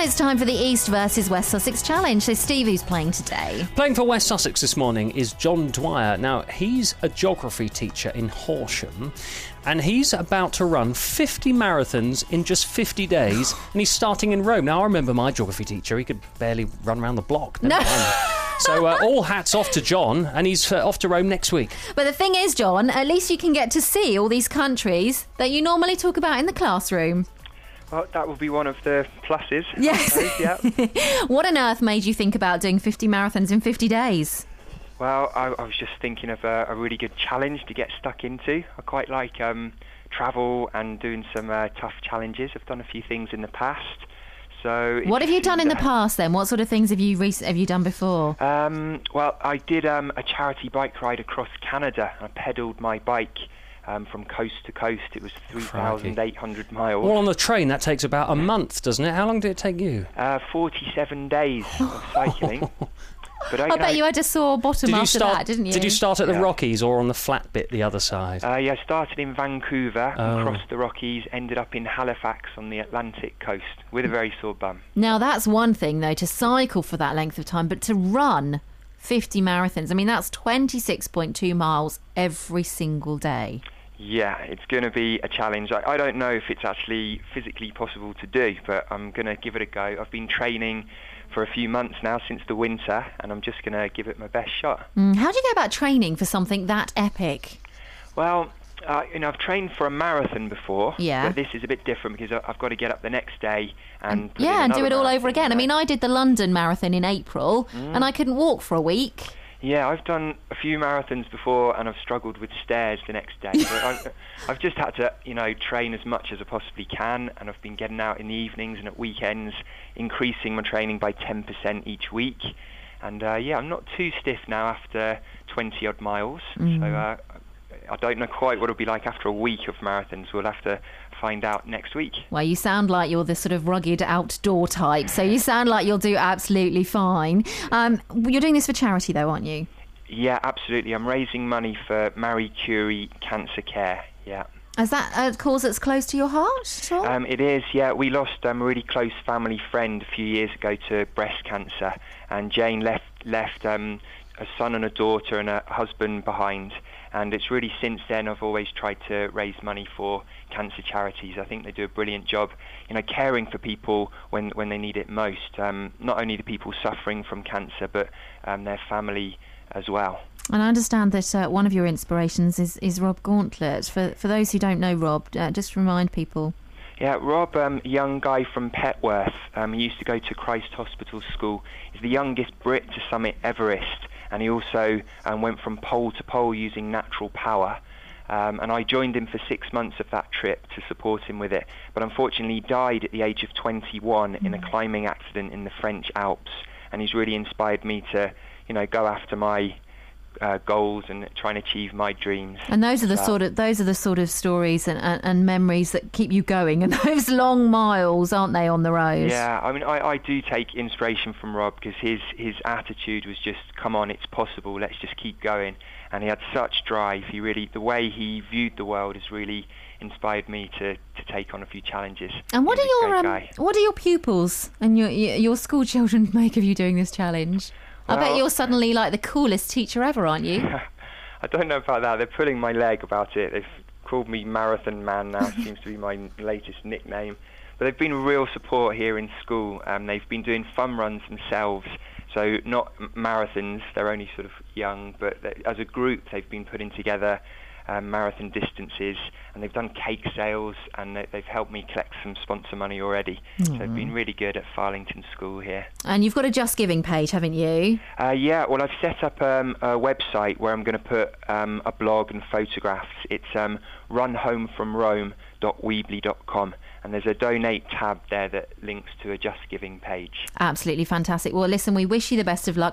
it's time for the East versus West Sussex Challenge. So, Steve, who's playing today? Playing for West Sussex this morning is John Dwyer. Now, he's a geography teacher in Horsham, and he's about to run 50 marathons in just 50 days, and he's starting in Rome. Now, I remember my geography teacher. He could barely run around the block. So all hats off to John, and he's off to Rome next week. But the thing is, John, at least you can get to see all these countries that you normally talk about in the classroom. Well, that will be one of the pluses. Yes. I suppose, yeah. What on earth made you think about doing 50 marathons in 50 days? Well, I was just thinking of a really good challenge to get stuck into. I quite like travel and doing some tough challenges. I've done a few things in the past. So what have you done in the past then? What sort of things have you done before? Well, I did a charity bike ride across Canada. I pedalled my bike from coast to coast. It was 3,800 miles. Well, on the train, that takes about a month, doesn't it? How long did it take you? 47 days of cycling. But I bet you had a sore bottom after that, didn't you? Did you start at the Rockies or on the flat bit the other side? Yeah, I started in Vancouver, crossed the Rockies, ended up in Halifax on the Atlantic coast with a very sore bum. Now, that's one thing, though, to cycle for that length of time, but to run 50 marathons, I mean, that's 26.2 miles every single day. Yeah, it's going to be a challenge. I don't know if it's actually physically possible to do, but I'm going to give it a go. I've been training for a few months now since the winter, and I'm just going to give it my best shot. How do you go about training for something that epic? Well, I've trained for a marathon before, but this is a bit different because I've got to get up the next day and do it all over again. I mean, I did the London Marathon in April, and I couldn't walk for a week. Yeah, I've done a few marathons before, and I've struggled with stairs the next day. But I've just had to, train as much as I possibly can, and I've been getting out in the evenings and at weekends, increasing my training by 10% each week. And I'm not too stiff now after 20-odd miles. So I don't know quite what it'll be like after a week of marathons. We'll have to find out next week. Well, you sound like you're the sort of rugged outdoor type, so you sound like you'll do absolutely fine. You're doing this for charity, though, aren't you? Yeah, absolutely. I'm raising money for Marie Curie Cancer Care, yeah. Is that a cause that's close to your heart at all? It is, yeah. We lost a really close family friend a few years ago to breast cancer, and Jane left a son and a daughter and a husband behind. And it's really since then I've always tried to raise money for cancer charities. I think they do a brilliant job, caring for people when they need it most. Not only the people suffering from cancer, but their family as well. And I understand that one of your inspirations is Rob Gauntlet. For those who don't know Rob, just remind people. Yeah, Rob, a young guy from Petworth. He used to go to Christ Hospital School. He's the youngest Brit to summit Everest. And he also went from pole to pole using natural power. And I joined him for 6 months of that trip to support him with it. But unfortunately, he died at the age of 21 in a climbing accident in the French Alps. And he's really inspired me to, go after my goals and try and achieve my dreams. And those are the sort of stories and memories that keep you going. And those long miles, aren't they, on the road? Yeah, I mean, I do take inspiration from Rob because his attitude was just, come on, it's possible, let's just keep going. And he had such drive. The way he viewed the world has really inspired me to take on a few challenges. And what do your pupils and your school children make of you doing this challenge? Well, I bet you're suddenly like the coolest teacher ever, aren't you? I don't know about that. They're pulling my leg about it. They've called me Marathon Man now. It seems to be my latest nickname. But they've been real support here in school. They've been doing fun runs themselves. So not marathons. They're only sort of young. But as a group, they've been putting together marathon distances, and they've done cake sales, and they've helped me collect some sponsor money already. So they've been really good at Farlington School here. And you've got a Just Giving page, haven't you? Yeah, well, I've set up a website where I'm going to put a blog and photographs. It's runhomefromrome.weebly.com, and there's a donate tab there that links to a Just Giving page. Absolutely fantastic. Well, listen, we wish you the best of luck.